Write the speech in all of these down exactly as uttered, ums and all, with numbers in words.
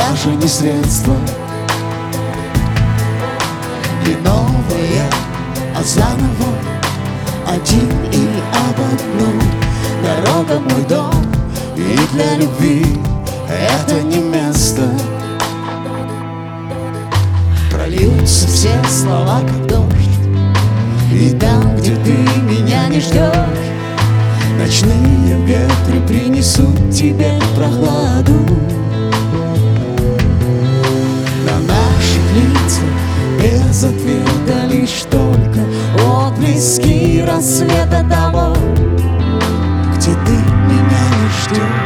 даже не средство. Не новое, а заново, один и об одном. Дорога мой дом, и для любви это не место. Прольются все слова, как дождь, и там, где ты меня не ждешь, ночные ветры принесут тебе прохладу. На наших лицах без ответа лишь только отблески рассвета того, где ты меня не ждешь.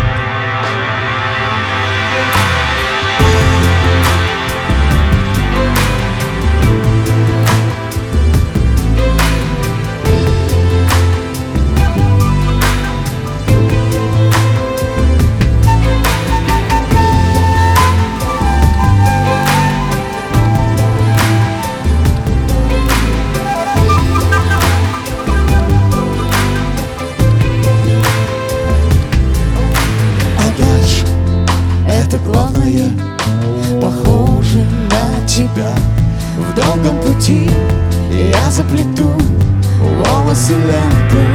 Это главное, похоже на тебя. В долгом пути я заплету волосы ленты,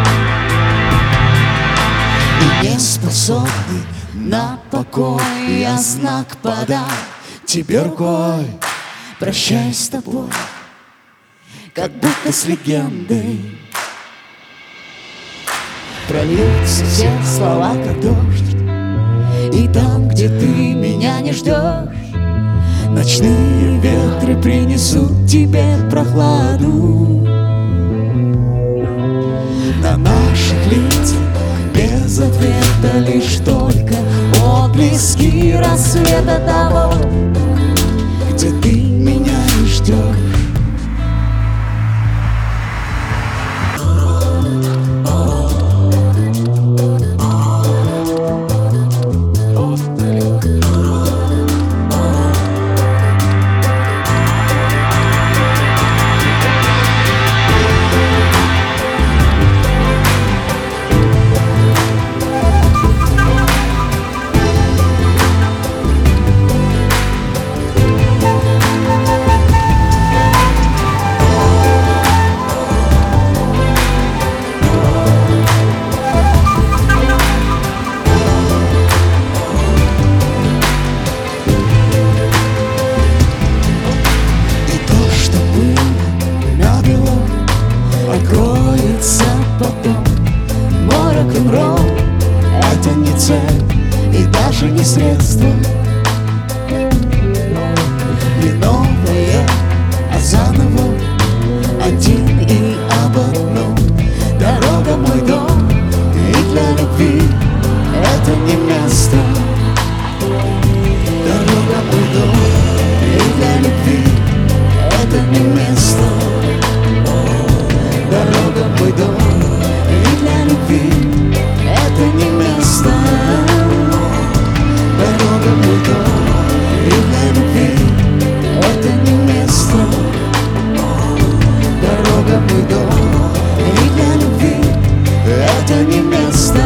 и не способный на покой я знак подам тебе рукой. Прощай с тобой, как будто с легендой. Прольются все слова, как дождь, и там, где ты меня не ждешь, ночные ветры принесут тебе прохладу. На наших лицах без ответа лишь только отблески рассвета того, где ты меня не ждешь. Откроется потом. Мой рок-н-ролл — это не цель и даже не средство. Не новое, а заново, один и об одном. Дорога мой дом, и для любви это не место. Дорога мой дом, и для любви это не место. Дорога мой дом, и для любви это не место. Дорога мой дом, и для любви это не место. Дорога мой дом, и для любви это не место.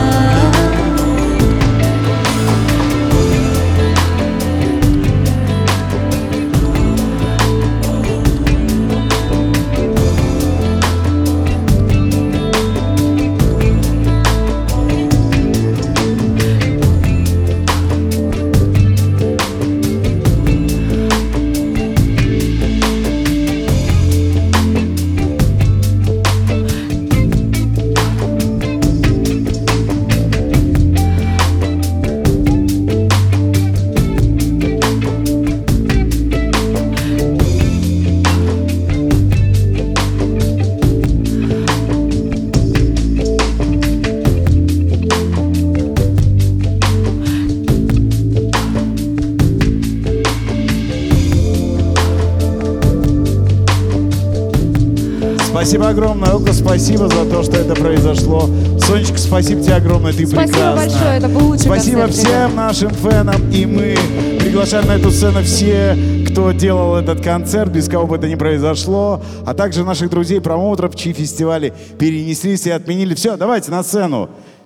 Спасибо огромное, Око, спасибо за то, что это произошло. Сонечка, спасибо тебе огромное, ты спасибо прекрасна. Спасибо большое, это был лучший Спасибо концерт, всем ребят. нашим фенам, и мы приглашаем на эту сцену все, кто делал этот концерт, без кого бы это ни произошло, а также наших друзей-промоутеров, чьи фестивали перенеслись и отменили. Все, давайте на сцену.